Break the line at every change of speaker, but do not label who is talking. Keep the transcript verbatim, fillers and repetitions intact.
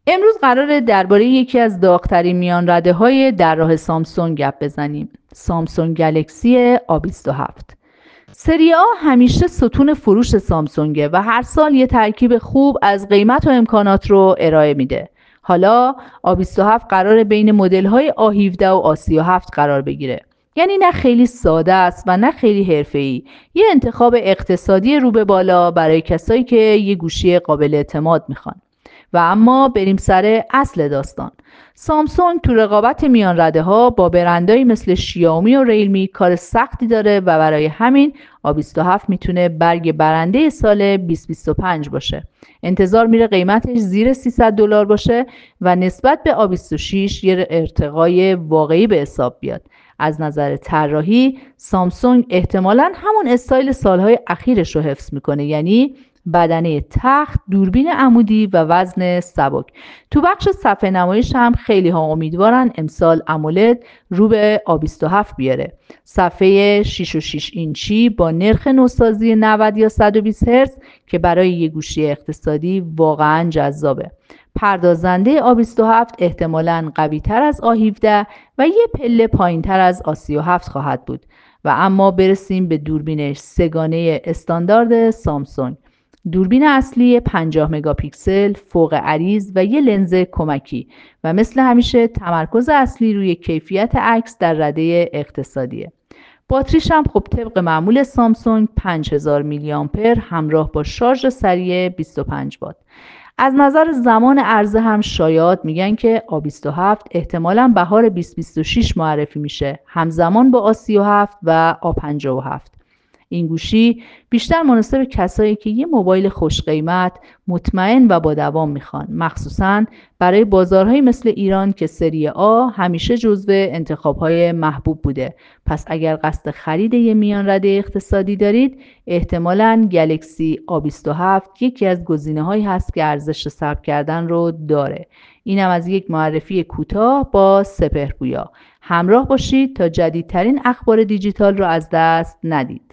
امروز قراره درباره یکی از داغ‌ترین میانرده‌های در راه سامسونگ گپ بزنیم. سامسونگ گلکسی آ بیست و هفت. سری آ همیشه ستون فروش سامسونگه و هر سال یه ترکیب خوب از قیمت و امکانات رو ارائه میده. حالا آ بیست و هفت قراره بین مدل‌های آ هفده و آ سی و هفت قرار بگیره. یعنی نه خیلی ساده است و نه خیلی حرفه‌ای. یه انتخاب اقتصادی رو به بالا برای کسایی که یه گوشی قابل اعتماد میخوان. و اما بریم سر اصل داستان. سامسونگ تو رقابت میان رده ها با برندایی مثل شیائومی و ریلمی کار سختی داره و برای همین آ بیست و هفت میتونه برگ برنده سال بیست و بیست و پنج باشه. انتظار میره قیمتش زیر سیصد دلار باشه و نسبت به آ بیست و شش یه ارتقای واقعی به حساب بیاد. از نظر طراحی سامسونگ احتمالاً همون استایل سالهای اخیرش رو حفظ میکنه، یعنی بدنه تخت، دوربین عمودی و وزن سبک. تو بخش صفحه نمایش هم خیلی ها امیدوارن امسال امولد رو به آ بیست و هفت بیاره. صفحه شش و شش اینچی با نرخ نوسازی نود یا صد و بیست هرتز که برای یه گوشی اقتصادی واقعا جذابه. پردازنده آ بیست و هفت احتمالاً قوی تر از آ هفده و یه پله پایین تر از آ سی و هفت خواهد بود. و اما برسیم به دوربینش سه‌گانه استاندارد سامسونگ. دوربین اصلی پنجاه مگاپیکسل، فوق عریض و یه لنز کمکی و مثل همیشه تمرکز اصلی روی کیفیت عکس در رده اقتصادیه. باتریش هم خب طبق معمول سامسونگ پنج هزار میلی آمپر همراه با شارژ سریع بیست و پنج وات. از نظر زمان عرضه هم شایعات میگن که آ بیست و هفت احتمالاً بهار بیست و بیست و شش معرفی میشه، همزمان با آ سی و هفت و آ پنجاه و هفت. این گوشی بیشتر مناسب کسایی که یه موبایل خوش قیمت، مطمئن و با دوام میخوان، مخصوصاً برای بازارهایی مثل ایران که سری آ همیشه جزو انتخابهای محبوب بوده. پس اگر قصد خرید یه میان رده اقتصادی دارید، احتمالاً گلکسی آ بیست و هفت یکی از گزینه‌هایی هست که ارزش صرف کردن رو داره. اینم از یک معرفی کوتاه با سپهرگویا. همراه باشید تا جدیدترین اخبار دیجیتال رو از دست ندید.